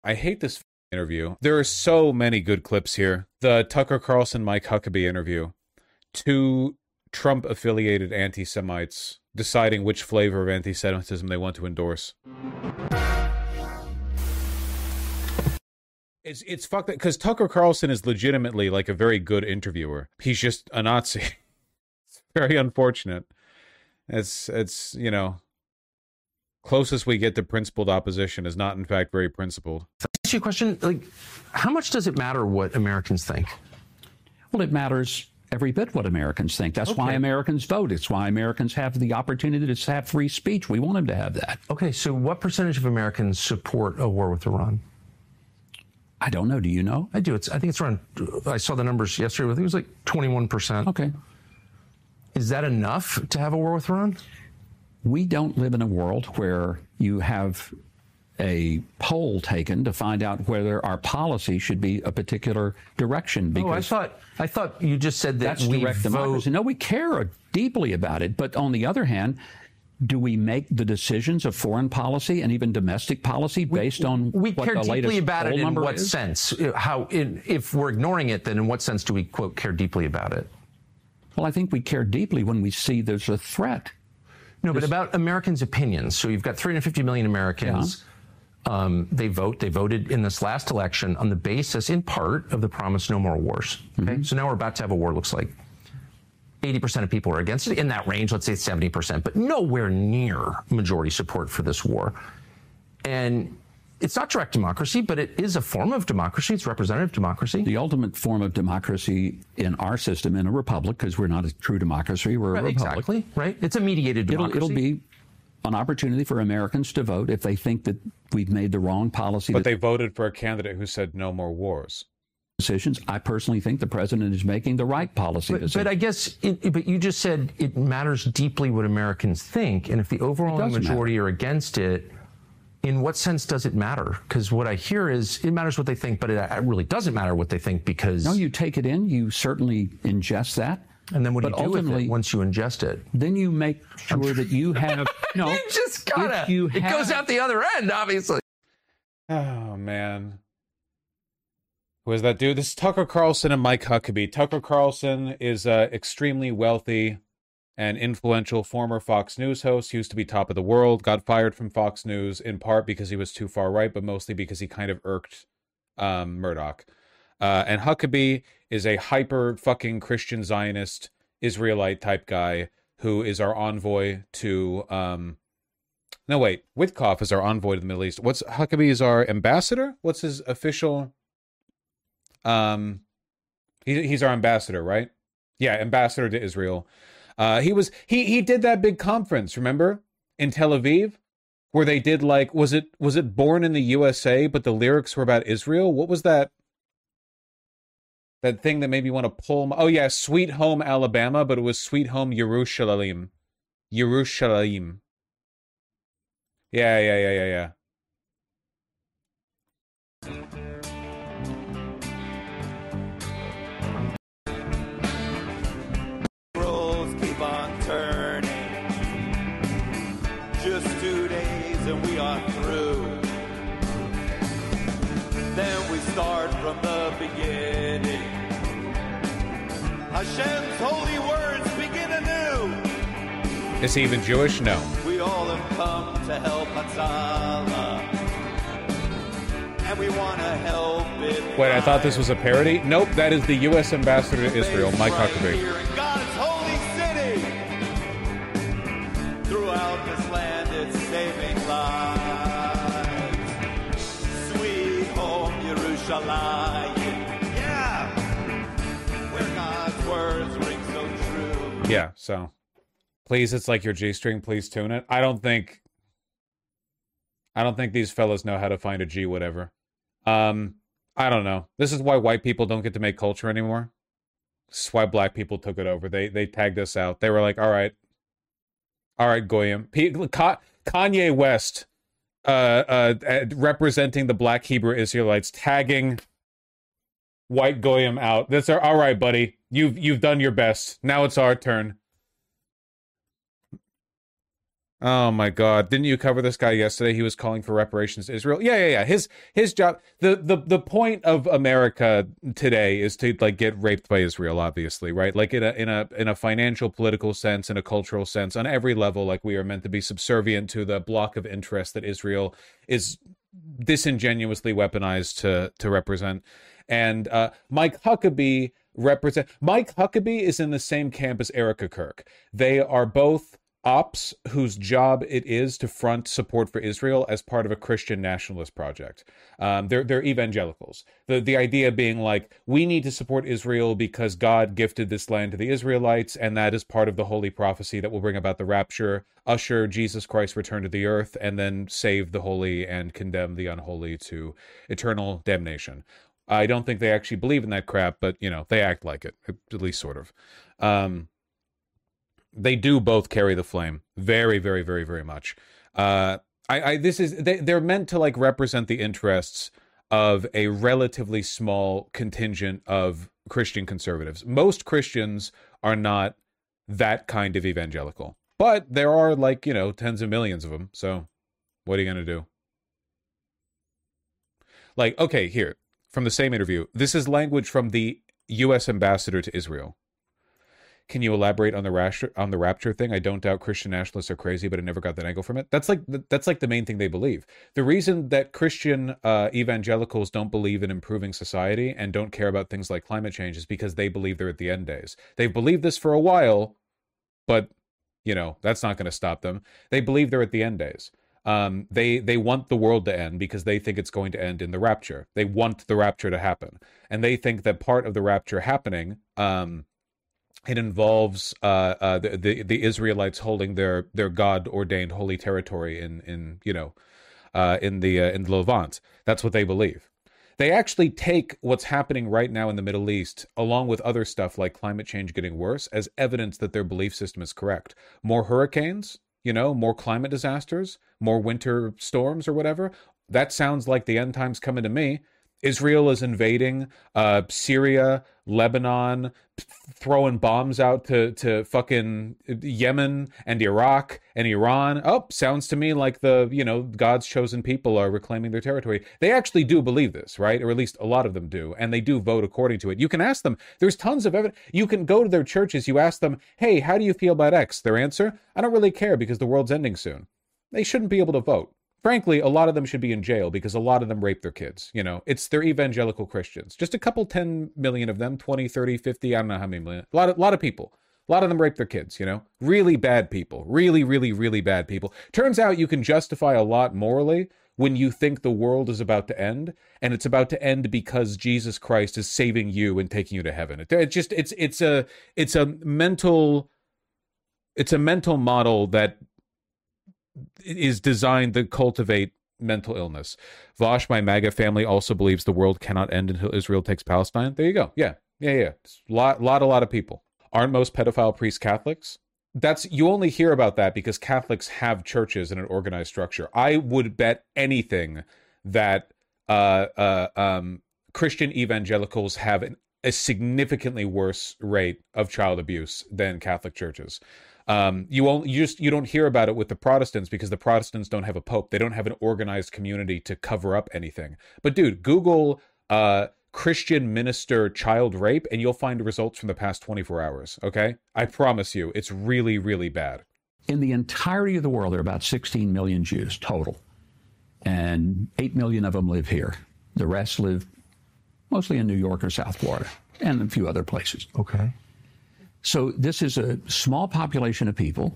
I hate this interview. There are so many good clips here. The Tucker Carlson, Mike Huckabee interview. Two Trump-affiliated anti-Semites deciding which flavor of anti-Semitism they want to endorse. It's fucked up, because Tucker Carlson is legitimately like a very good interviewer. He's just a Nazi. It's very unfortunate. It's you know, closest we get to principled opposition is not in fact very principled. Ask you a question, like, how much does it matter what Americans think? Well, it matters every bit what Americans think. That's why Americans vote. It's why Americans have the opportunity to have free speech. We want them to have that. Okay, so what percentage of Americans support a war with Iran? I don't know. Do you know? I do. I think it's around, I saw the numbers yesterday. I think it was like 21%. Okay. Is that enough to have a war with Iran? We don't live in a world where you have a poll taken to find out whether our policy should be a particular direction. Because I thought you just said that that's direct democracy. No, we care deeply about it. But on the other hand, do we make the decisions of foreign policy and even domestic policy based on we what care the deeply latest about poll it in number what is? sense? If we're ignoring it, then in what sense do we, quote, care deeply about it? Well, I think we care deeply when we see there's a threat. No, but about Americans' opinions. So you've got 350 million Americans. Yeah. They vote. They voted in this last election on the basis, in part, of the promise no more wars. Okay? Mm-hmm. So now we're about to have a war, looks like. 80% of people are against it, in that range, let's say 70%, but nowhere near majority support for this war. And it's not direct democracy, but it is a form of democracy. It's representative democracy. The ultimate form of democracy in our system, in a republic, because we're not a true democracy, we're a republic. Exactly, right? It's a mediated democracy. It'll be an opportunity for Americans to vote if they think that we've made the wrong policy. But they voted for a candidate who said no more wars. Decisions. I personally think the president is making the right policy decisions. But I guess, but you just said it matters deeply what Americans think, and if the overwhelming majority are against it, in what sense does it matter? Because what I hear is it matters what they think, but it really doesn't matter what they think because... No, you take it in, you certainly ingest that. And then what do you do with it once you ingest it? Then you make sure that you have... No, you just gotta... It goes out the other end, obviously. Oh, man. Who is that dude? This is Tucker Carlson and Mike Huckabee. Tucker Carlson is extremely wealthy and influential former Fox News host. He used to be top of the world, got fired from Fox News in part because he was too far right, but mostly because he kind of irked Murdoch. And Huckabee is a hyper fucking Christian Zionist Israelite type guy who is our envoy to... No, wait. Witkoff is our envoy to the Middle East. Huckabee is our ambassador? What's his official... He's our ambassador, right? Yeah, ambassador to Israel. He did that big conference, remember? In Tel Aviv, where they did like, was it Born in the USA, but the lyrics were about Israel? What was that? That thing that made me want to pull oh yeah, Sweet Home Alabama, but it was Sweet Home Yerushalayim. Yerushalayim. Yeah. Just 2 days and we are through. Then we start from the beginning. Hashem's holy words begin anew. Is he even Jewish? No. We all have come to help Hatzalah. And we want to help it. Wait, I thought this was a parody? Nope, that is the U.S. ambassador to Israel, Mike Huckabee. Here in God's holy city. Throughout this land, it's saving lives. Sweet home, Yerushalayim. Yeah, where God's words ring so true. Yeah, so please, it's like your G-string. Please tune it. I don't think these fellas know how to find a G whatever. I don't know. This is why white people don't get to make culture anymore. This is why black people took it over. They tagged us out. They were like, all right, Goyim. Kanye West, representing the black Hebrew Israelites, tagging white Goyim out. That's all right, buddy. You've done your best. Now it's our turn. Oh my God! Didn't you cover this guy yesterday? He was calling for reparations to Israel. Yeah. His job. The point of America today is to like get raped by Israel. Obviously, right? Like in a financial, political sense, in a cultural sense, on every level, like we are meant to be subservient to the block of interest that Israel is disingenuously weaponized to represent. And Mike Huckabee is in the same camp as Erica Kirk. They are both ops whose job it is to front support for Israel as part of a Christian nationalist project. They're evangelicals. The idea being like, we need to support Israel because God gifted this land to the Israelites, and that is part of the holy prophecy that will bring about the rapture, usher Jesus Christ return to the earth, and then save the holy and condemn the unholy to eternal damnation. I don't think they actually believe in that crap, but, you know, they act like it, at least sort of. They do both carry the flame very, very, very, very much. They're meant to like represent the interests of a relatively small contingent of Christian conservatives. Most Christians are not that kind of evangelical, but there are like, you know, tens of millions of them. So what are you going to do? Like, okay, here, from the same interview, this is language from the U.S. ambassador to Israel. Can you elaborate on the rapture thing? I don't doubt Christian nationalists are crazy, but I never got that angle from it. That's like the main thing they believe. The reason that Christian evangelicals don't believe in improving society and don't care about things like climate change is because they believe they're at the end days. They've believed this for a while, but you know that's not going to stop them. They believe they're at the end days. They want the world to end because they think it's going to end in the rapture. They want the rapture to happen, and they think that part of the rapture happening. It involves the Israelites holding their God ordained holy territory in the Levant. That's what they believe. They actually take what's happening right now in the Middle East, along with other stuff like climate change getting worse, as evidence that their belief system is correct. More hurricanes, you know, more climate disasters, more winter storms or whatever. That sounds like the end times coming to me. Israel is invading Syria, Lebanon, throwing bombs out to fucking Yemen and Iraq and Iran. Oh, sounds to me like God's chosen people are reclaiming their territory. They actually do believe this, right? Or at least a lot of them do. And they do vote according to it. You can ask them. There's tons of evidence. You can go to their churches. You ask them, hey, how do you feel about X? Their answer, I don't really care because the world's ending soon. They shouldn't be able to vote. Frankly, a lot of them should be in jail because a lot of them rape their kids. You know, they're evangelical Christians. Just a couple 10 million of them, 20, 30, 50, I don't know how many million. A lot of people. A lot of them rape their kids, you know. Really bad people. Really, really, really bad people. Turns out you can justify a lot morally when you think the world is about to end, and it's about to end because Jesus Christ is saving you and taking you to heaven. It's a mental model that is designed to cultivate mental illness. Vosh, my MAGA family, also believes the world cannot end until Israel takes Palestine. There you go. Yeah. It's a lot of people. Aren't most pedophile priests Catholics? You only hear about that because Catholics have churches and an organized structure. I would bet anything that Christian evangelicals have a significantly worse rate of child abuse than Catholic churches. You don't hear about it with the Protestants because the Protestants don't have a pope. They don't have an organized community to cover up anything. But dude, Google Christian minister child rape and you'll find results from the past 24 hours. Okay. I promise you, it's really, really bad. In the entirety of the world, there are about 16 million Jews total. And 8 million of them live here. The rest live mostly in New York or South Florida and a few other places. Okay. So this is a small population of people.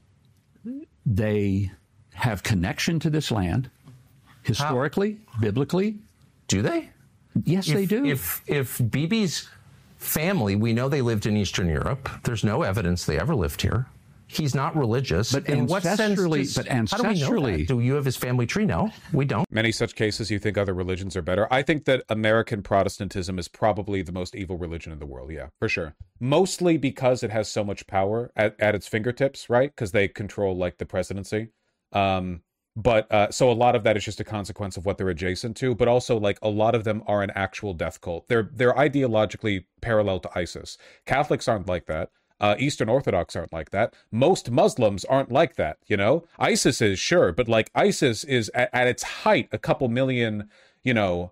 They have connection to this land, historically, biblically. Do they? Yes, they do. If Bibi's family, we know they lived in Eastern Europe. There's no evidence they ever lived here. He's not religious. But ancestrally, how do we know that? Do you have his family tree? No, we don't. Many such cases, you think other religions are better. I think that American Protestantism is probably the most evil religion in the world. Yeah, for sure. Mostly because it has so much power at its fingertips, right? Because they control like the presidency. But so a lot of that is just a consequence of what they're adjacent to, but also like a lot of them are an actual death cult. They're ideologically parallel to ISIS. Catholics aren't like that. Eastern Orthodox aren't like that. Most Muslims aren't like that, you know? ISIS is, sure, but like ISIS is at its height a couple million, you know,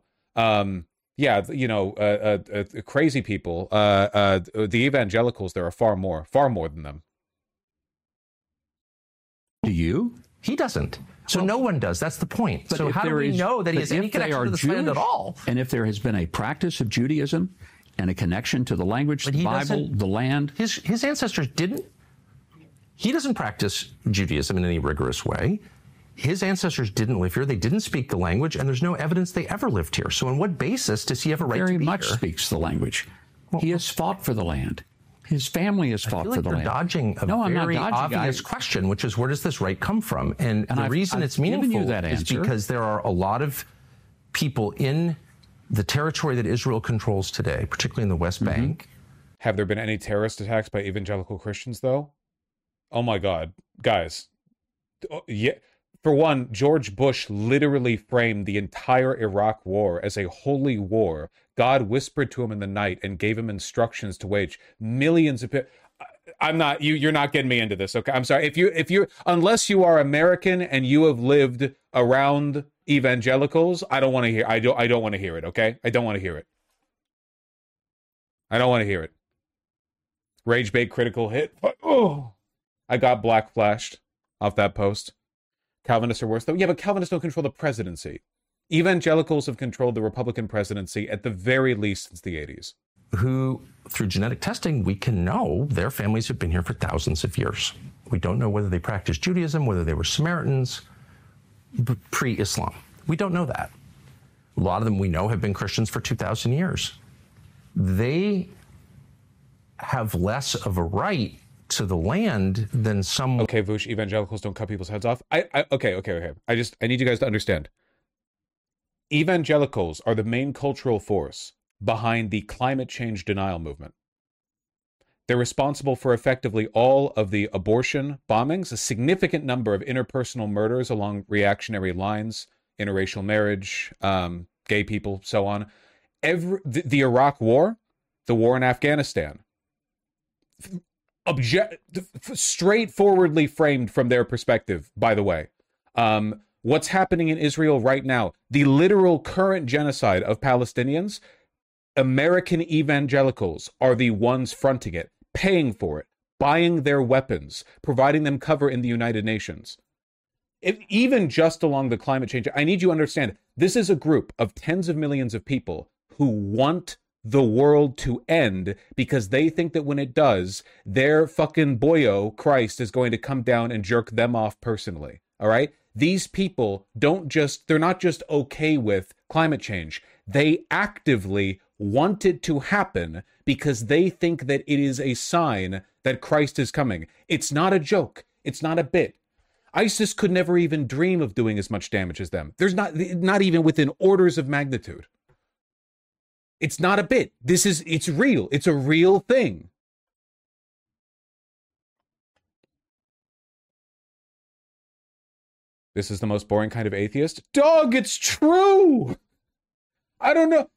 crazy people. The evangelicals, there are far more than them. Do you? He doesn't. So no one does. That's the point. So how do we know that he has any connection to this land at all? And if there has been a practice of Judaism and a connection to the language, the Bible, the land. His ancestors didn't. He doesn't practice Judaism in any rigorous way. His ancestors didn't live here. They didn't speak the language, and there's no evidence they ever lived here. So on what basis does he have a right to be here? Very much speaks the language. He has fought for the land. His family has fought for the land. You're dodging a very obvious question, which is, where does this right come from? And the reason it's meaningful is because there are a lot of people in the territory that Israel controls today, particularly in the West Bank. Have there been any terrorist attacks by evangelical Christians, though? Oh my God, guys. Yeah. For one, George Bush literally framed the entire Iraq war as a holy war. God whispered to him in the night and gave him instructions to wage millions of people. I'm not, you're not getting me into this, okay? I'm sorry. If you unless you are American and you have lived around evangelicals, I don't want to hear, I don't want to hear it, okay? I don't want to hear it. I don't want to hear it. Rage bait critical hit. Oh, I got black flashed off that post. Calvinists are worse, though. Yeah, but Calvinists don't control the presidency. Evangelicals have controlled the Republican presidency at the very least since the 80s. Who, through genetic testing, we can know their families have been here for thousands of years. We don't know whether they practiced Judaism, whether they were Samaritans, pre-Islam. We don't know that. A lot of them we know have been Christians for 2,000 years. They have less of a right to the land than some. Okay, Vush, evangelicals don't cut people's heads off. Okay. I need you guys to understand. Evangelicals are the main cultural force behind the climate change denial movement. They're responsible for effectively all of the abortion bombings, a significant number of interpersonal murders along reactionary lines, interracial marriage, gay people, so on. The Iraq War, the war in Afghanistan, straightforwardly framed from their perspective, by the way. What's happening in Israel right now, the literal current genocide of Palestinians, American evangelicals are the ones fronting it, paying for it, buying their weapons, providing them cover in the United Nations. Even just along the climate change, I need you to understand, this is a group of tens of millions of people who want the world to end because they think that when it does, their fucking boyo, Christ, is going to come down and jerk them off personally. All right? These people they're not just okay with climate change. They actively want it to happen because they think that it is a sign that Christ is coming. It's not a joke. It's not a bit. ISIS could never even dream of doing as much damage as them. There's not even within orders of magnitude. It's not a bit. It's real. It's a real thing. This is the most boring kind of atheist. Dog, it's true. I don't know.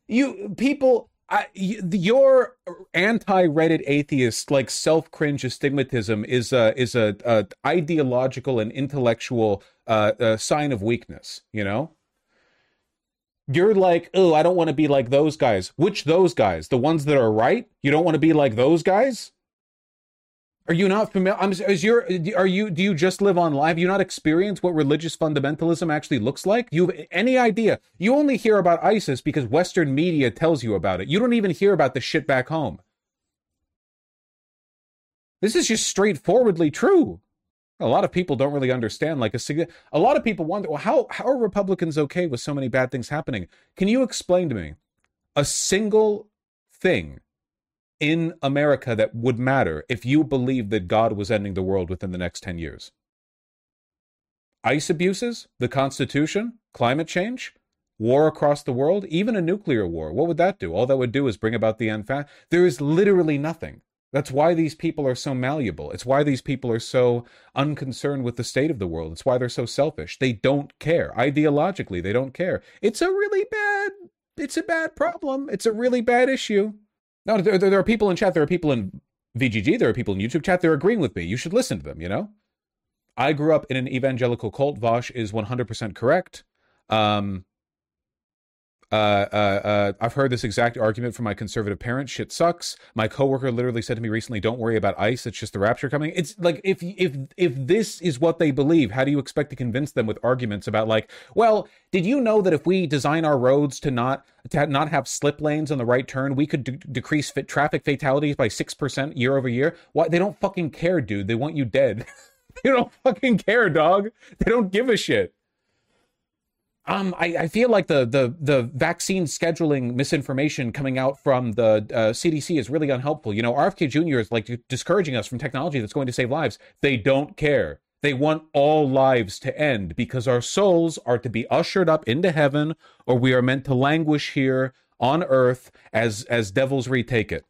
Your anti-Reddit atheist, like self-cringe astigmatism is a ideological and intellectual sign of weakness, you know? You're like, oh, I don't want to be like those guys. Which those guys? The ones that are right? You don't want to be like those guys? Are you not familiar? Do you just live online? Have you not experienced what religious fundamentalism actually looks like? Do you have any idea? You only hear about ISIS because Western media tells you about it. You don't even hear about the shit back home. This is just straightforwardly true. A lot of people don't really understand. A lot of people wonder, well, how are Republicans okay with so many bad things happening? Can you explain to me a single thing in America that would matter if you believed that God was ending the world within the next 10 years? ICE abuses, the Constitution, climate change, war across the world, even a nuclear war. What would that do? All that would do is bring about the end. There is literally nothing. That's why these people are so malleable. It's why these people are so unconcerned with the state of the world. It's why they're so selfish. They don't care. Ideologically, they don't care. It's a bad problem. It's a really bad issue. No, there are people in chat. There are people in VGG, there are people in YouTube chat, they're agreeing with me. You should listen to them, you know? I grew up in an evangelical cult. Vosh is 100% correct. I've heard this exact argument from my conservative parents. Shit sucks. My coworker literally said to me recently, don't worry about ICE. It's just the rapture coming. It's like, if this is what they believe, how do you expect to convince them with arguments about like, well, did you know that if we design our roads to not have slip lanes on the right turn, we could decrease traffic fatalities by 6% year over year? Why? They don't fucking care, dude. They want you dead. They don't fucking care, dog. They don't give a shit. I feel like the vaccine scheduling misinformation coming out from the CDC is really unhelpful. You know, RFK Jr. is like discouraging us from technology that's going to save lives. They don't care. They want all lives to end because our souls are to be ushered up into heaven, or we are meant to languish here on earth as devils retake it.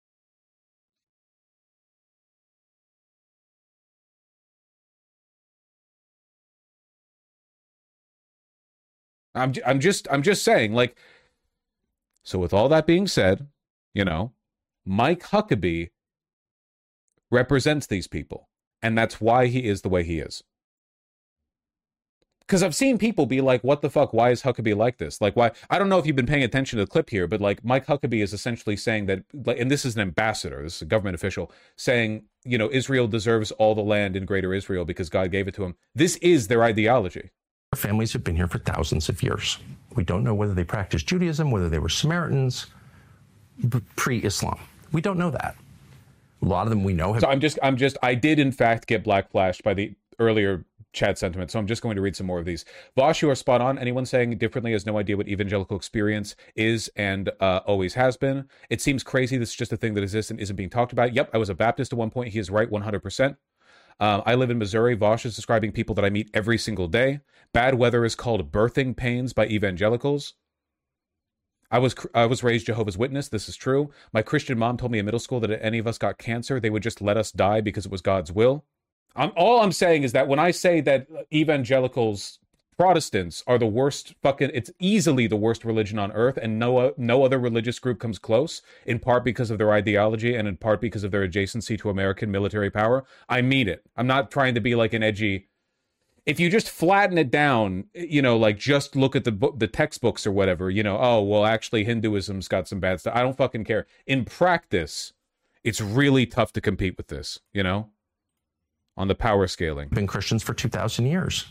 I'm just saying, like, so with all that being said, you know, Mike Huckabee represents these people, and that's why he is the way he is. Because I've seen people be like, what the fuck, why is Huckabee like this? Like, why? I don't know if you've been paying attention to the clip here, but like Mike Huckabee is essentially saying that, and this is an ambassador, this is a government official, saying, you know, Israel deserves all the land in Greater Israel because God gave it to him. This is their ideology. Our families have been here for thousands of years. We don't know whether they practiced Judaism, whether they were Samaritans, pre-Islam. We don't know that. A lot of them we know have... So I did in fact get black flashed by the earlier chat sentiment, so I'm just going to read some more of these. Vosh, you are spot on. Anyone saying differently has no idea what evangelical experience is and always has been. It seems crazy this is just a thing that exists and isn't being talked about. Yep, I was a Baptist at one point. He is right 100%. I live in Missouri. Vosh is describing people that I meet every single day. Bad weather is called birthing pains by evangelicals. I was raised Jehovah's Witness. This is true. My Christian mom told me in middle school that if any of us got cancer, they would just let us die because it was God's will. All I'm saying is that when I say that evangelicals, Protestants are the worst it's easily the worst religion on earth, and no other religious group comes close, in part because of their ideology and in part because of their adjacency to American military power. I mean it. I'm not trying to be like an edgy... If you just flatten it down, you know, like just look at the textbooks or whatever, you know, oh, well, actually Hinduism's got some bad stuff. I don't fucking care. In practice, it's really tough to compete with this, you know, on the power scaling. Been Christians for 2,000 years.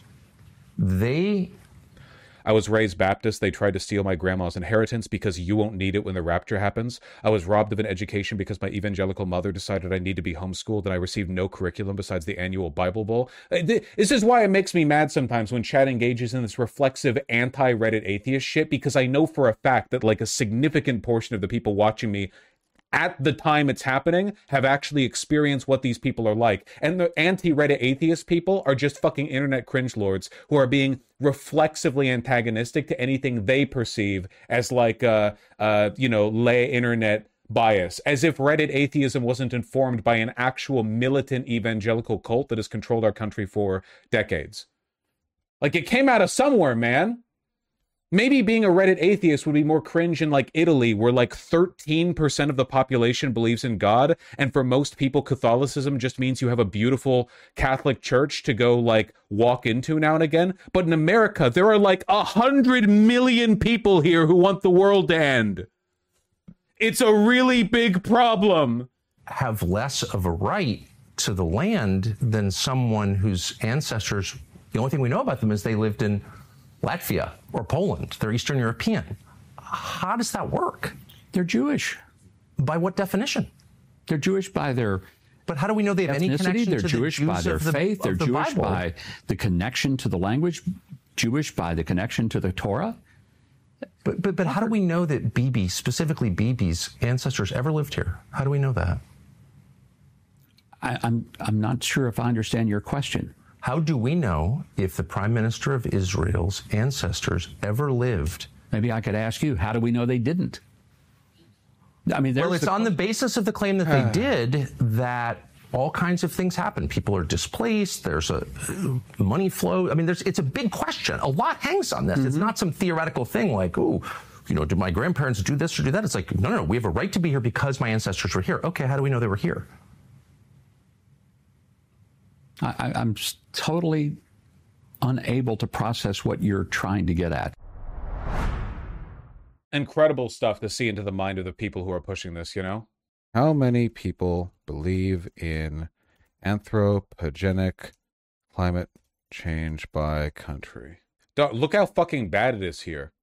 I was raised Baptist. They tried to steal my grandma's inheritance because you won't need it when the rapture happens. I was robbed of an education because my evangelical mother decided I need to be homeschooled, and I received no curriculum besides the annual Bible Bowl. This is why it makes me mad sometimes when chat engages in this reflexive anti-Reddit atheist shit, because I know for a fact that like a significant portion of the people watching me at the time it's happening have actually experienced what these people are like. And the anti-Reddit atheist people are just fucking internet cringe lords who are being reflexively antagonistic to anything they perceive as like you know, lay internet bias, as if Reddit atheism wasn't informed by an actual militant evangelical cult that has controlled our country for decades. Like, it came out of somewhere, man. Maybe being a Reddit atheist would be more cringe in like Italy, where like 13% of the population believes in God, and for most people Catholicism just means you have a beautiful Catholic church to go like walk into now and again. But in America, there are like 100 million people here who want the world to end. It's a really big problem. Have less of a right to the land than someone whose ancestors, the only thing we know about them is they lived in Latvia or Poland. They're Eastern European. How does that work? They're Jewish. By what definition? They're Jewish by their But how do we know they have any connection they're to Jewish the Jews by their faith. They're Jewish Bible? by the connection to the language. Jewish by the connection to the Torah. But how do we know that Bibi, specifically Bibi's ancestors, ever lived here? How do we know that? I'm not sure if I understand your question. How do we know if the Prime Minister of Israel's ancestors ever lived? Maybe I could ask you, how do we know they didn't? I mean, well, it's on the basis of the claim that they did that all kinds of things happen. People are displaced. There's a money flow. I mean, it's a big question. A lot hangs on this. It's not some theoretical thing like, ooh, did my grandparents do this or do that? It's like, no, we have a right to be here because my ancestors were here. Okay, how do we know they were here? I'm totally unable to process what you're trying to get at. Incredible stuff to see into the mind of the people who are pushing this, How many people believe in anthropogenic climate change by country? Look how fucking bad it is here.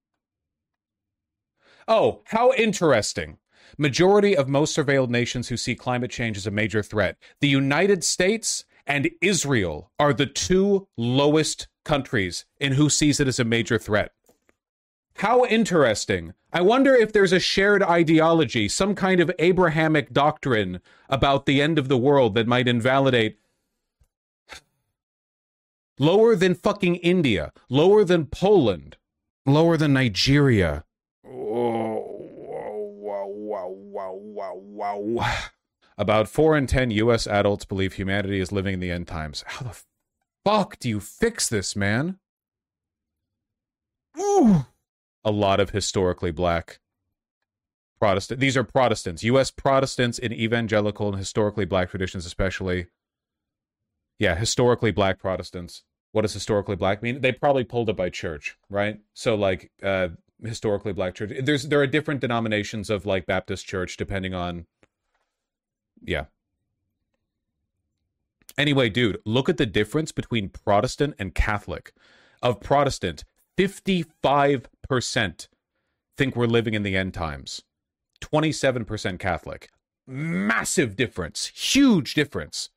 Oh, how interesting. Majority of most surveilled nations who see climate change as a major threat. The United States and Israel are the two lowest countries in who sees it as a major threat. How interesting. I wonder if there's a shared ideology, some kind of Abrahamic doctrine about the end of the world that might invalidate. Lower than fucking India, lower than Poland, lower than Nigeria. About 4 in 10 U.S. adults believe humanity is living in the end times. How the fuck do you fix this, man? Ooh. A lot of historically black Protestant. These are Protestants, U.S. Protestants in evangelical and historically black traditions, especially. Yeah, historically black Protestants. What does historically black mean? They probably pulled it by church, right? So like historically black church. There are different denominations of like Baptist church depending on. Yeah. Anyway, dude, look at the difference between Protestant and Catholic. Of Protestant, 55% think we're living in the end times. 27% Catholic. Massive difference. Huge difference.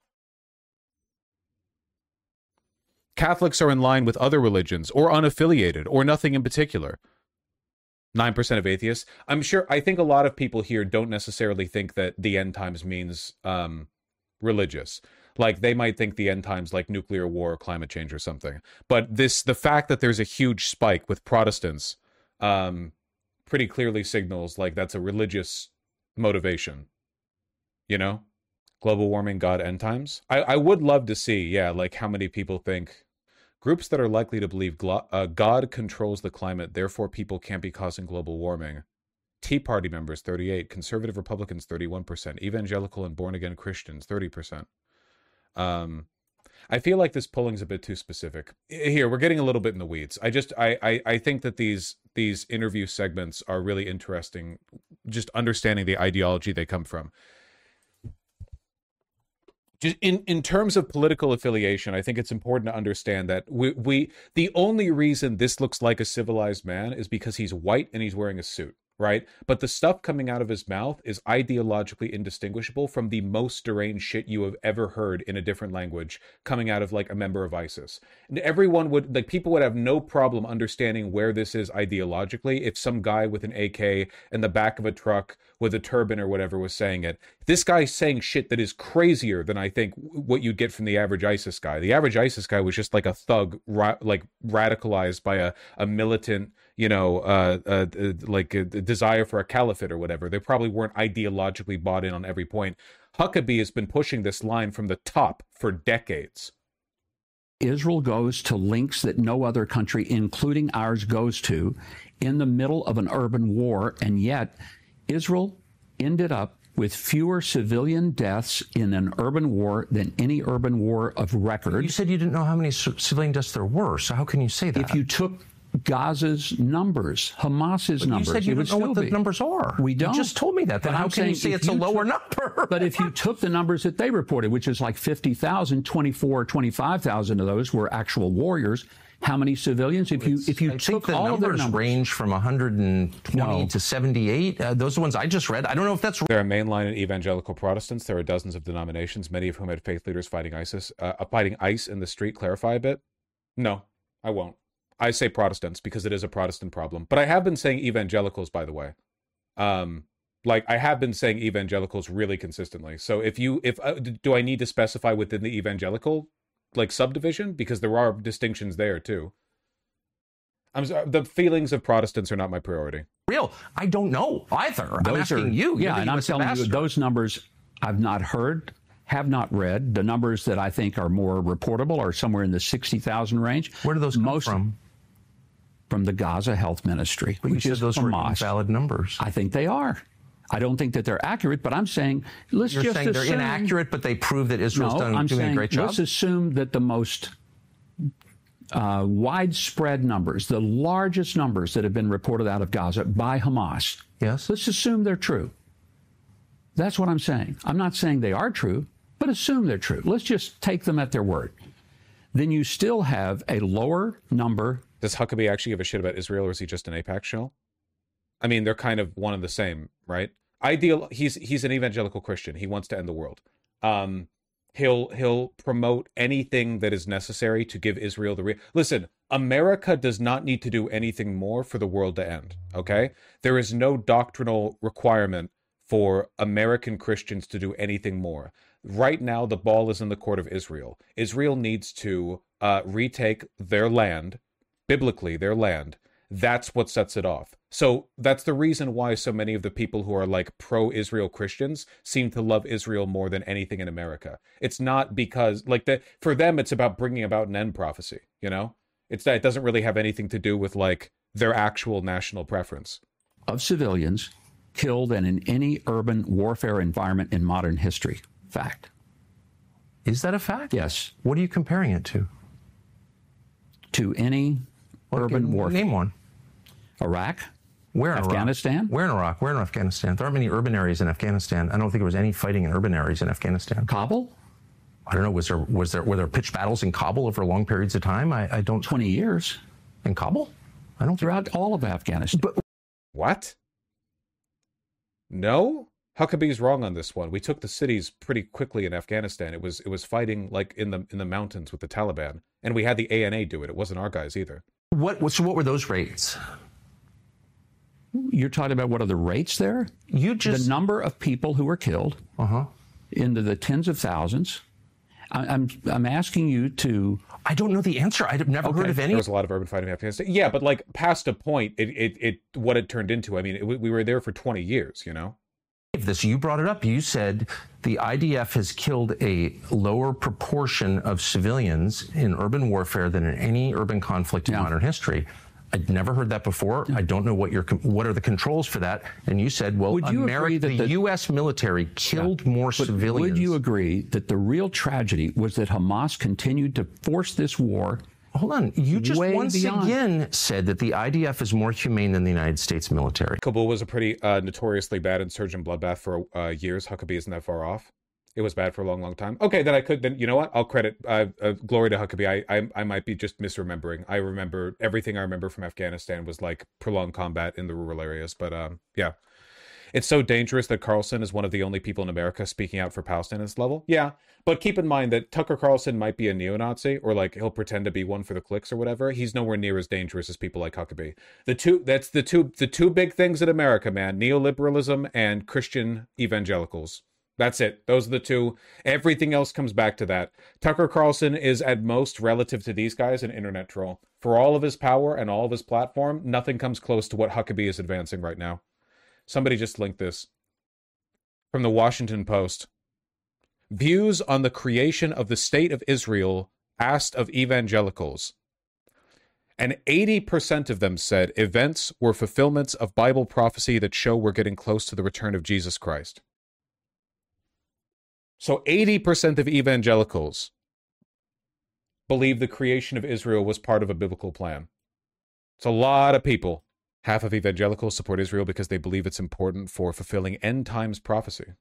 Catholics are in line with other religions, or unaffiliated, or nothing in particular. 9% of atheists. I think a lot of people here don't necessarily think that the end times means religious. Like, they might think the end times like nuclear war or climate change or something. But the fact that there's a huge spike with Protestants pretty clearly signals like that's a religious motivation. Global warming, God, end times. I would love to see, like how many people think groups that are likely to believe God controls the climate, therefore people can't be causing global warming. Tea Party members, 38%. Conservative Republicans, 31%. Evangelical and born-again Christians, 30%. I feel like this polling is a bit too specific. Here, we're getting a little bit in the weeds. I think that these interview segments are really interesting, just understanding the ideology they come from. Just in terms of political affiliation, I think it's important to understand that the only reason this looks like a civilized man is because he's white and he's wearing a suit, right? But the stuff coming out of his mouth is ideologically indistinguishable from the most deranged shit you have ever heard in a different language coming out of like a member of ISIS. And everyone would, like, people would have no problem understanding where this is ideologically if some guy with an AK in the back of a truck with a turban or whatever was saying it. This guy's saying shit that is crazier than I think what you'd get from the average ISIS guy. The average ISIS guy was just like a thug, like radicalized by a militant, like a desire for a caliphate or whatever. They probably weren't ideologically bought in on every point. Huckabee has been pushing this line from the top for decades. Israel goes to links that no other country, including ours, goes to in the middle of an urban war, and yet Israel ended up with fewer civilian deaths in an urban war than any urban war of record. You said you didn't know how many civilian deaths there were, so how can you say that? If you took Gaza's numbers, Hamas's numbers, you said you don't know what the numbers are. We don't. You just told me that. Then how can you say it's a lower number? But if you took the numbers that they reported, which is like 50,000, 25,000 of those were actual warriors. How many civilians? If you took all of their numbers, range from 120 to 78. Those are the ones I just read. I don't know if that's. There are mainline and evangelical Protestants. There are dozens of denominations, many of whom had faith leaders fighting ISIS, fighting ICE in the street. Clarify a bit. No, I won't. I say Protestants because it is a Protestant problem. But I have been saying evangelicals, by the way. Like, I have been saying evangelicals really consistently. So do I need to specify within the evangelical like subdivision? Because there are distinctions there too. I'm sorry, the feelings of Protestants are not my priority. Real. I don't know either. I'm asking you. Yeah, and I'm telling you, those numbers I've not heard, have not read. The numbers that I think are more reportable are somewhere in the 60,000 range. Where do those come from? from the Gaza Health Ministry, But you which said is those were Hamas. invalid numbers. I think they are. I don't think that they're accurate, but I'm saying let's You're just saying assume they're inaccurate, but they prove that Israel's doing a great job? Let's assume that the most widespread numbers, the largest numbers that have been reported out of Gaza by Hamas, Yes. let's assume they're true. That's what I'm saying. I'm not saying they are true, but assume they're true. Let's just take them at their word. Then you still have a lower number. Does Huckabee actually give a shit about Israel, or is he just an AIPAC shell? I mean, they're kind of one and the same, right? He's an evangelical Christian. He wants to end the world. He'll promote anything that is necessary to give Israel the listen. America does not need to do anything more for the world to end. Okay, there is no doctrinal requirement for American Christians to do anything more. Right now, the ball is in the court of Israel. Israel needs to retake their land, biblically their land. That's what sets it off. So that's the reason why so many of the people who are like pro-Israel Christians seem to love Israel more than anything in America. It's not because for them, it's about bringing about an end prophecy. You know, it doesn't really have anything to do with like their actual national preference. Of civilians killed and in any urban warfare environment in modern history. Fact. Is that a fact? Yes. What are you comparing it to? To any urban warfare. Name one. Iraq. Where in Afghanistan? Iraq? Where in Iraq? Where in Afghanistan? There aren't many urban areas in Afghanistan. I don't think there was any fighting in urban areas in Afghanistan. Kabul? I don't know. Were there pitched battles in Kabul over long periods of time? I don't. 20 years. In Kabul? I don't. Throughout all of Afghanistan. But what? No? Huckabee's wrong on this one. We took the cities pretty quickly in Afghanistan. It was fighting like in the mountains with the Taliban, and we had the ANA do it. It wasn't our guys either. So what were those rates? You're talking about what are the rates there? The number of people who were killed into the tens of thousands. I'm asking you to. I don't know the answer. I've never heard of any. There was a lot of urban fighting in Afghanistan. Yeah, but like past a point, what it turned into. I mean, we were there for 20 years. You know. This, you brought it up. You said the IDF has killed a lower proportion of civilians in urban warfare than in any urban conflict in modern history. I'd never heard that before. I don't know what are the controls for that. And you said, well, the U.S. military killed more civilians. Would you agree that the real tragedy was that Hamas continued to force this war? Hold on. You just again said that the IDF is more humane than the United States military. Kabul was a pretty notoriously bad insurgent bloodbath for years. Huckabee isn't that far off. It was bad for a long, long time. Okay, then you know what? I'll credit glory to Huckabee. I might be just misremembering. I remember everything I remember from Afghanistan was like prolonged combat in the rural areas. But yeah. It's so dangerous that Carlson is one of the only people in America speaking out for Palestine at this level. Yeah, but keep in mind that Tucker Carlson might be a neo-Nazi, or like he'll pretend to be one for the clicks or whatever. He's nowhere near as dangerous as people like Huckabee. The two big things in America, man: neoliberalism and Christian evangelicals. That's it. Those are the two. Everything else comes back to that. Tucker Carlson is at most, relative to these guys, an internet troll. For all of his power and all of his platform, nothing comes close to what Huckabee is advancing right now. Somebody just linked this from the Washington Post. Views on the creation of the State of Israel asked of evangelicals. And 80% of them said events were fulfillments of Bible prophecy that show we're getting close to the return of Jesus Christ. So 80% of evangelicals believe the creation of Israel was part of a biblical plan. It's a lot of people. Half of evangelicals support Israel because they believe it's important for fulfilling end times prophecy.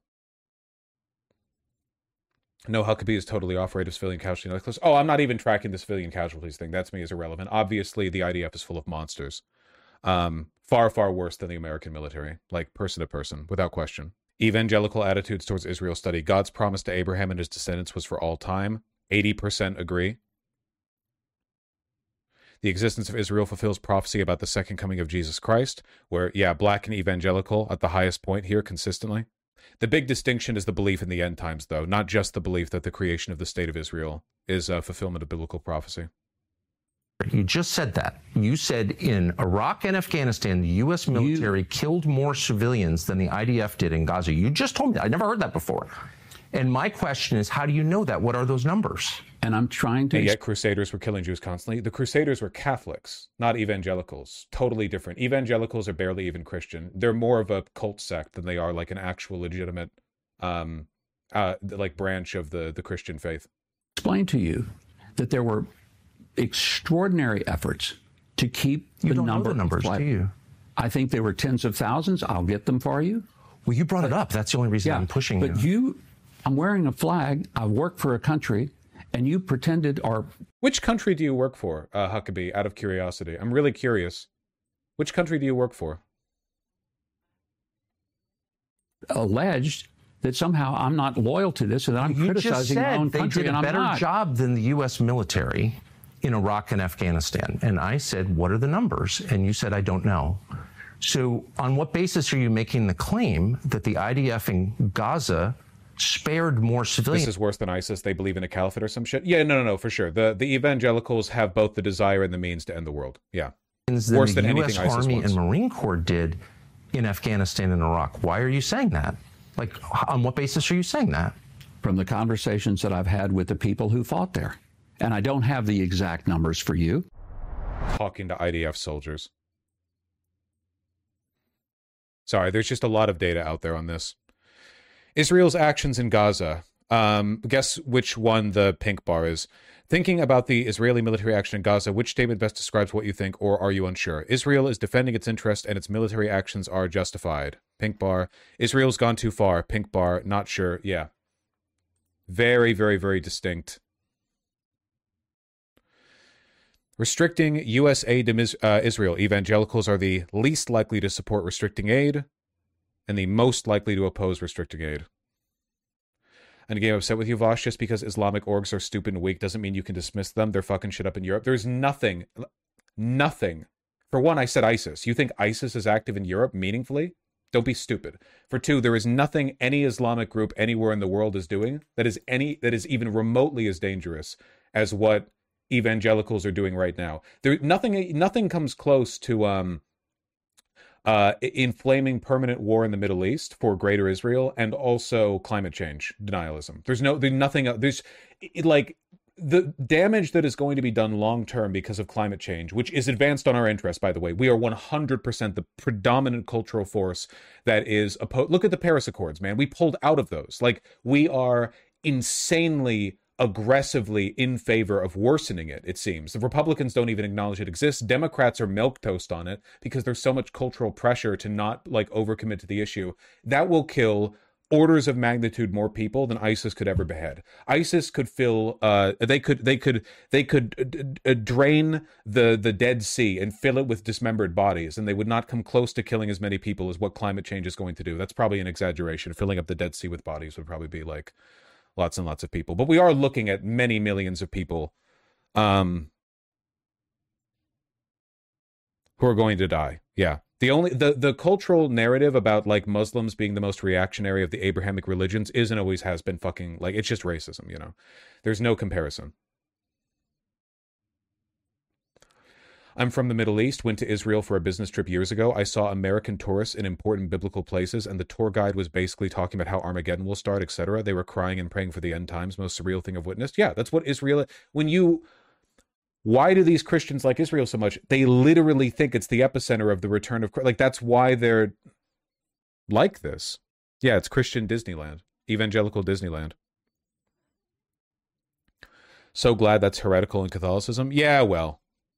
No, Huckabee is totally off rate of civilian casualties. Oh, I'm not even tracking the civilian casualties thing. That's me is irrelevant. Obviously, the IDF is full of monsters. Far, far worse than the American military, like person to person, without question. Evangelical attitudes towards Israel study. God's promise to Abraham and his descendants was for all time. 80% agree. The existence of Israel fulfills prophecy about the second coming of Jesus Christ, where, yeah, black and evangelical at the highest point here consistently. The big distinction is the belief in the end times, though, not just the belief that the creation of the State of Israel is a fulfillment of biblical prophecy. You just said that. You said in Iraq and Afghanistan, the U.S. military killed more civilians than the IDF did in Gaza. You just told me that. I never heard that before. And my question is, how do you know that? What are those numbers? And I'm trying to... And yet Crusaders were killing Jews constantly. The Crusaders were Catholics, not evangelicals. Totally different. Evangelicals are barely even Christian. They're more of a cult sect than they are like an actual legitimate like branch of the Christian faith. Explain to you that there were extraordinary efforts to keep the numbers, do you? I think there were tens of thousands. I'll get them for you. Well, you brought it up. That's the only reason I'm pushing you. But I'm wearing a flag. I work for a country, and you pretended or... Which country do you work for, Huckabee, out of curiosity? I'm really curious. Which country do you work for? Alleged that somehow I'm not loyal to this and that I'm criticizing my own country, and I'm not. They did a better job than the U.S. military in Iraq and Afghanistan. And I said, what are the numbers? And you said, I don't know. So on what basis are you making the claim that the IDF in Gaza spared more civilians? This is worse than ISIS. They believe in a caliphate or some shit. Yeah, no, for sure. The evangelicals have both the desire and the means to end the world. Yeah. Worse than anything ISIS wants. The U.S. Army and Marine Corps did in Afghanistan and Iraq. Why are you saying that? Like, on what basis are you saying that? From the conversations that I've had with the people who fought there. And I don't have the exact numbers for you. Talking to IDF soldiers. Sorry, there's just a lot of data out there on this. Israel's actions in Gaza. Guess which one the pink bar is. Thinking about the Israeli military action in Gaza, which statement best describes what you think, or are you unsure? Israel is defending its interest and its military actions are justified. Pink bar. Israel's gone too far. Pink bar. Not sure. Yeah. Very, very, very distinct. Restricting U.S. aid to Israel. Evangelicals are the least likely to support restricting aid and the most likely to oppose restricting aid. And again, I'm upset with you, Vosh, just because Islamic orgs are stupid and weak doesn't mean you can dismiss them. They're fucking shit up in Europe. There's nothing. For one, I said ISIS. You think ISIS is active in Europe meaningfully? Don't be stupid. For two, there is nothing any Islamic group anywhere in the world is doing that is even remotely as dangerous as what evangelicals are doing right now. Nothing comes close to inflaming permanent war in the Middle East for greater Israel and also climate change denialism. There's nothing. The damage that is going to be done long term because of climate change, which is advanced on our interest, by the way. We are 100% the predominant cultural force that is opposed. Look at the Paris Accords, man. We pulled out of those. Like, we are insanely aggressively in favor of worsening it, it seems. The Republicans don't even acknowledge it exists. Democrats are milquetoast on it because there's so much cultural pressure to not overcommit to the issue. That will kill orders of magnitude more people than ISIS could ever behead. ISIS could fill they could drain the Dead Sea and fill it with dismembered bodies, and they would not come close to killing as many people as what climate change is going to do. That's probably an exaggeration. Filling up the Dead Sea with bodies would probably be like lots and lots of people. But we are looking at many millions of people who are going to die. Yeah. The cultural narrative about Muslims being the most reactionary of the Abrahamic religions is and always has been fucking it's just racism, you know. There's no comparison. I'm from the Middle East, went to Israel for a business trip years ago. I saw American tourists in important biblical places, and the tour guide was basically talking about how Armageddon will start, etc. They were crying and praying for the end times, most surreal thing I've witnessed. Yeah, that's what Israel... Why do these Christians like Israel so much? They literally think it's the epicenter of the return of Christ. That's why they're like this. Yeah, it's Christian Disneyland. Evangelical Disneyland. So glad that's heretical in Catholicism. Yeah, well.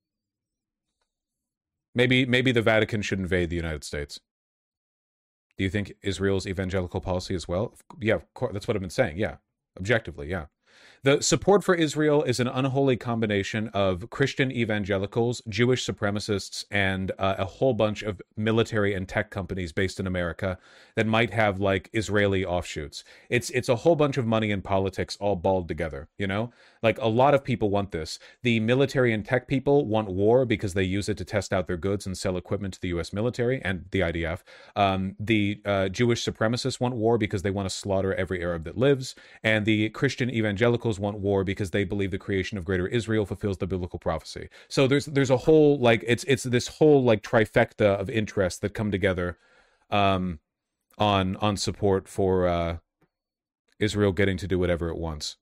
Maybe the Vatican should invade the United States. Do you think Israel's evangelical policy as well? Yeah, of course, that's what I've been saying. Yeah, objectively, yeah. The support for Israel is an unholy combination of Christian evangelicals, Jewish supremacists, and a whole bunch of military and tech companies based in America that might have Israeli offshoots. It's a whole bunch of money and politics all balled together, you know? A lot of people want this. The military and tech people want war because they use it to test out their goods and sell equipment to the U.S. military and the IDF. The Jewish supremacists want war because they want to slaughter every Arab that lives. And the Christian evangelicals want war because they believe the creation of greater Israel fulfills the biblical prophecy. So there's a whole it's this whole trifecta of interests that come together on support for Israel getting to do whatever it wants.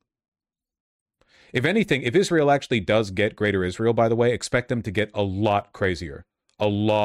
If anything, if Israel actually does get Greater Israel, by the way, expect them to get a lot crazier. A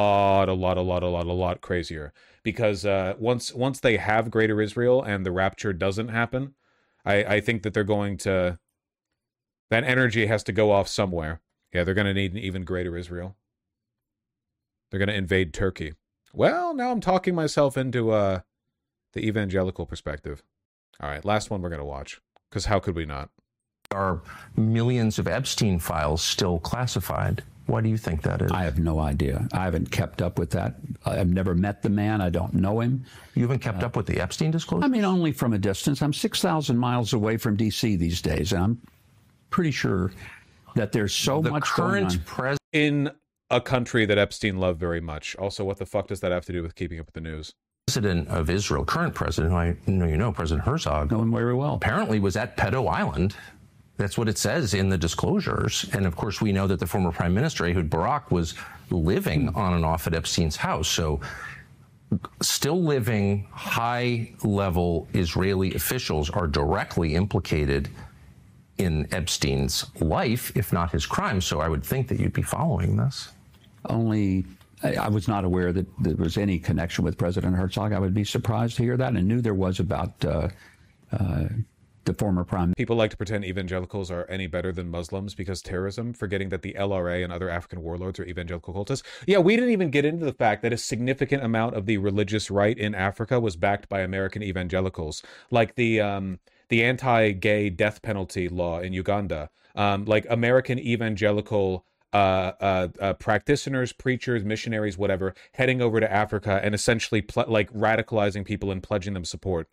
lot crazier. Because once they have Greater Israel and the rapture doesn't happen, I think that they're going to... That energy has to go off somewhere. Yeah, they're going to need an even Greater Israel. They're going to invade Turkey. Well, now I'm talking myself into the evangelical perspective. All right, last one we're going to watch. Because how could we not? Are millions of Epstein files still classified? Why do you think that is? I have no idea. I haven't kept up with that. I've never met the man. I don't know him. You haven't kept up with the Epstein disclosure? I mean, only from a distance. I'm 6,000 miles away from D.C. these days, and I'm pretty sure that there's so much going on. The current president in a country that Epstein loved very much. Also, what the fuck does that have to do with keeping up with the news? President of Israel, current president, who I know you know, President Herzog, Know him very well. apparently was at Pedo Island. That's what it says in the disclosures. And of course, we know that the former prime minister, Ehud Barak, was living on and off at Epstein's house. So still living high-level Israeli officials are directly implicated in Epstein's life, if not his crime. So I would think that you'd be following this. Only, I was not aware that there was any connection with President Herzog. I would be surprised to hear that, and knew there was about the former prime. People like to pretend evangelicals are any better than Muslims because terrorism, forgetting that the LRA and other African warlords are evangelical cultists. Yeah, we didn't even get into the fact that a significant amount of the religious right in Africa was backed by American evangelicals, like the anti-gay death penalty law in Uganda, like American evangelical practitioners, preachers, missionaries, whatever, heading over to Africa and essentially like radicalizing people and pledging them support.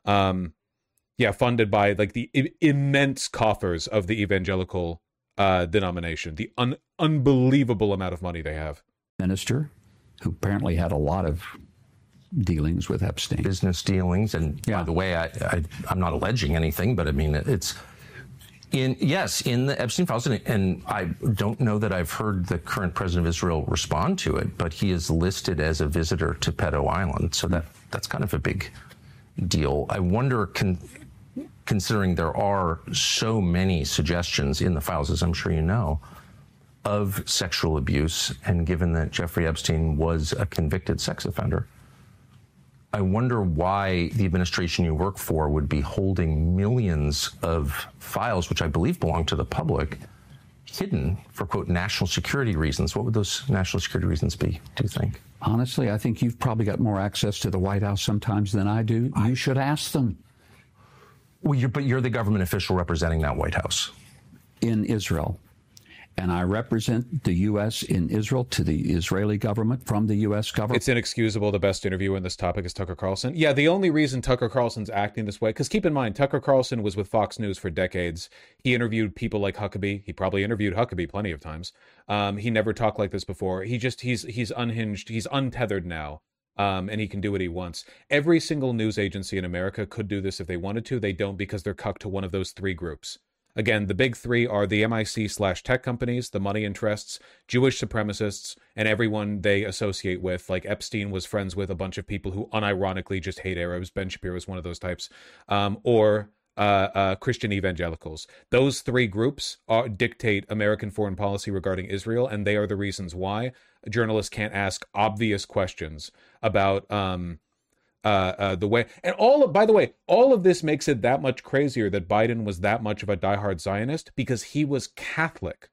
Yeah, funded by like the immense coffers of the evangelical denomination, the unbelievable amount of money they have. Minister, who apparently had a lot of dealings with Epstein. Business dealings. And by the way, I'm not alleging anything, but I mean, it's in the Epstein files. And I don't know that I've heard the current president of Israel respond to it, but he is listed as a visitor to Pedo Island. So that's kind of a big deal. I wonder, considering there are so many suggestions in the files, as I'm sure you know, of sexual abuse, and given that Jeffrey Epstein was a convicted sex offender, I wonder why the administration you work for would be holding millions of files, which I believe belong to the public, hidden for, quote, national security reasons. What would those national security reasons be, do you think? Honestly, I think you've probably got more access to the White House sometimes than I do. You should ask them. Well, but you're the government official representing that White House. In Israel. And I represent the U.S. in Israel to the Israeli government from the U.S. government. It's inexcusable. The best interviewer in this topic is Tucker Carlson. Yeah, the only reason Tucker Carlson's acting this way, because keep in mind, Tucker Carlson was with Fox News for decades. He interviewed people like Huckabee. He probably interviewed Huckabee plenty of times. He never talked like this before. He's unhinged. He's untethered now. And he can do what he wants. Every single news agency in America could do this if they wanted to. They don't, because they're cucked to one of those three groups. Again, the big three are the MIC/tech companies, the money interests, Jewish supremacists, and everyone they associate with. Like Epstein was friends with a bunch of people who unironically just hate Arabs. Ben Shapiro is one of those types. Or Christian evangelicals. Those three groups dictate American foreign policy regarding Israel, and they are the reasons why journalists can't ask obvious questions about the way, and by the way, all of this makes it that much crazier that Biden was that much of a diehard Zionist, because he was Catholic.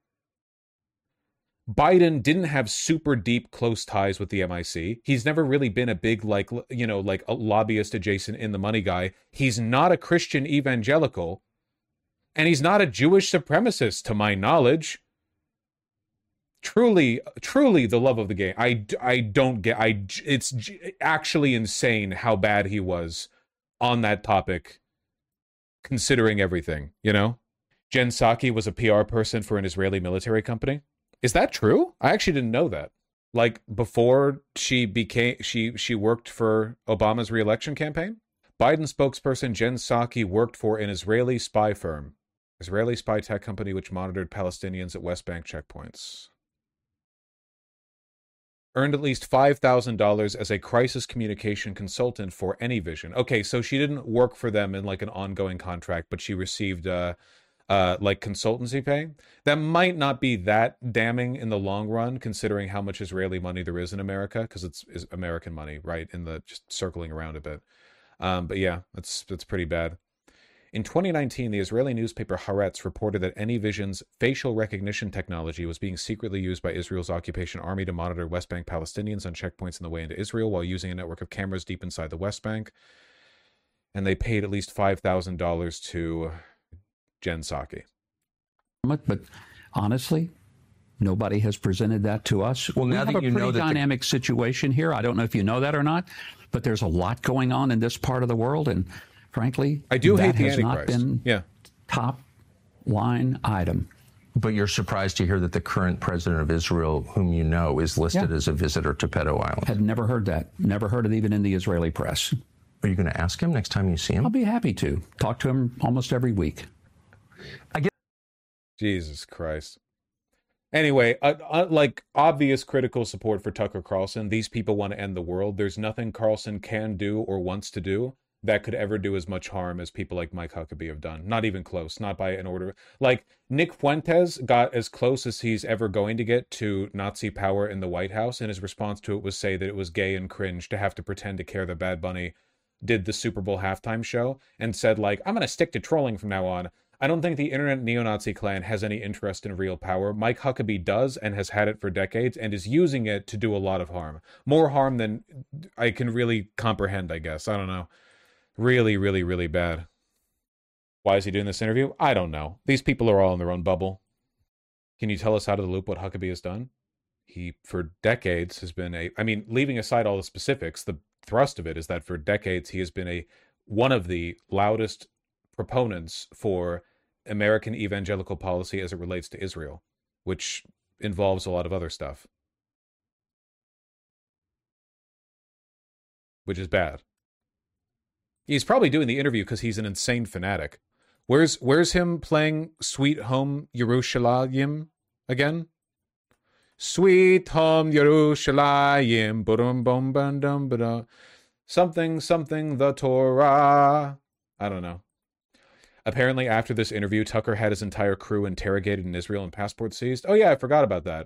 Biden didn't have super deep, close ties with the MIC. He's never really been a big, like a lobbyist adjacent in the money guy. He's not a Christian evangelical, and he's not a Jewish supremacist, to my knowledge. Truly the love of the game. It's actually insane how bad he was on that topic, considering everything, you know? Jen Psaki was a PR person for an Israeli military company. Is that true? I actually didn't know that. Like, before she worked for Obama's re-election campaign? Biden spokesperson Jen Psaki worked for an Israeli spy firm, Israeli spy tech company which monitored Palestinians at West Bank checkpoints. earned at least $5,000 as a crisis communication consultant for AnyVision. Okay, so she didn't work for them in like an ongoing contract, but she received like consultancy pay. That might not be that damning in the long run, considering how much Israeli money there is in America, because it's American money, right? In the just circling around a bit. But yeah, that's pretty bad. In 2019, the Israeli newspaper Haaretz reported that AnyVision's facial recognition technology was being secretly used by Israel's occupation army to monitor West Bank Palestinians on checkpoints in the way into Israel while using a network of cameras deep inside the West Bank. And they paid at least $5,000 to Jen Psaki. But honestly, nobody has presented that to us. Well, now we have that you a pretty know that dynamic situation here. I don't know if you know that or not, but there's a lot going on in this part of the world, and frankly, I do hate that the has not Antichrist. been top line item. But you're surprised to hear that the current president of Israel, whom you know, is listed as a visitor to Pedo Island. Had never heard that. Never heard it even in the Israeli press. Are you going to ask him next time you see him? I'll be happy to. Talk to him almost every week. Jesus Christ. Anyway, like obvious critical support for Tucker Carlson. These people want to end the world. There's nothing Carlson can do or wants to do that could ever do as much harm as people like Mike Huckabee have done. Not even close. Not by an order. Like, Nick Fuentes got as close as he's ever going to get to Nazi power in the White House, and his response to it was say that it was gay and cringe to have to pretend to care that Bad Bunny did the Super Bowl halftime show, and said, like, I'm going to stick to trolling from now on. I don't think the internet neo-Nazi clan has any interest in real power. Mike Huckabee does and has had it for decades and is using it to do a lot of harm. More harm than I can really comprehend, I guess. I don't know. Really, really, really bad. Why is he doing this interview? I don't know. These people are all in their own bubble. Can you tell us out of the loop what Huckabee has done? He, for decades, has been I mean, leaving aside all the specifics, the thrust of it is that for decades he has been one of the loudest proponents for American evangelical policy as it relates to Israel, which involves a lot of other stuff, which is bad. He's probably doing the interview because he's an insane fanatic. Where's him playing Sweet Home Yerushalayim again? Sweet Home Yerushalayim, budum bum bandum bada, something the Torah. I don't know. Apparently, after this interview, Tucker had his entire crew interrogated in Israel and passports seized. Oh yeah, I forgot about that.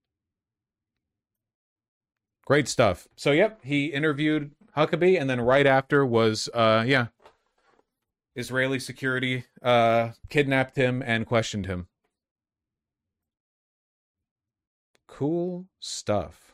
Great stuff. So yep, he interviewed Huckabee, and then right after was Israeli security kidnapped him and questioned him. Cool stuff.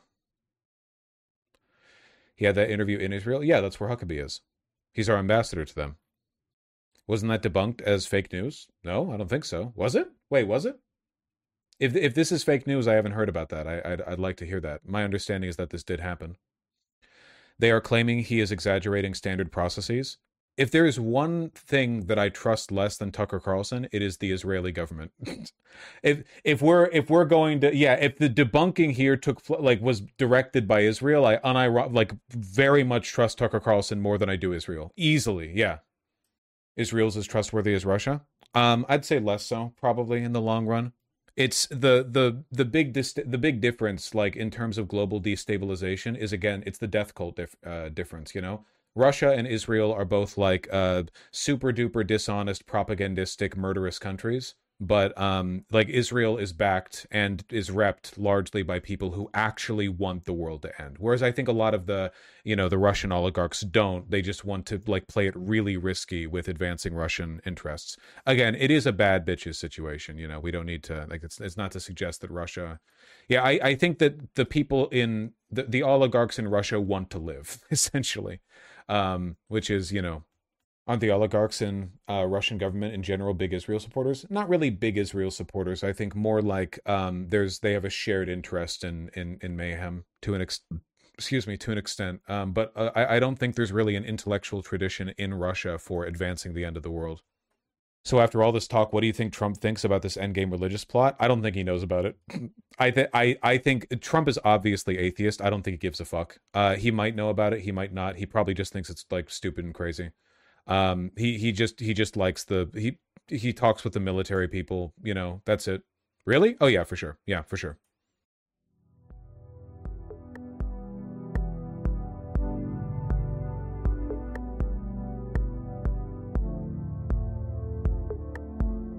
He had that interview in Israel. Yeah, that's where Huckabee is. He's our ambassador to them. Wasn't that debunked as fake news? No, I don't think so. Was it? Wait, was it? If this is fake news, I haven't heard about that. I'd like to hear that. My understanding is that this did happen. They are claiming he is exaggerating standard processes. If there is one thing that I trust less than Tucker Carlson, it is the Israeli government. if we're going to, if the debunking here was directed by Israel, I very much trust Tucker Carlson more than I do Israel. Easily, yeah. Israel's as trustworthy as Russia? I'd say less so, probably in the long run. It's the big difference, like in terms of global destabilization, is again, it's the death cult difference. You know, Russia and Israel are both like super duper dishonest, propagandistic, murderous countries. But like Israel is backed and is repped largely by people who actually want the world to end. Whereas I think a lot of the Russian oligarchs don't. They just want to like play it really risky with advancing Russian interests. Again, it is a bad bitches situation. You know, we don't need to like it's not to suggest that Russia. Yeah, I think that the people in the oligarchs in Russia want to live essentially, which is Aren't the oligarchs in Russian government in general big Israel supporters? Not really big Israel supporters. I think more like they have a shared interest in mayhem to an extent. But I don't think there's really an intellectual tradition in Russia for advancing the end of the world. So after all this talk, what do you think Trump thinks about this endgame religious plot? I don't think he knows about it. I think Trump is obviously atheist. I don't think he gives a fuck. He might know about it. He might not. He probably just thinks it's like stupid and crazy. He just likes he talks with the military people, that's it. Really? Oh yeah, for sure. Yeah, for sure.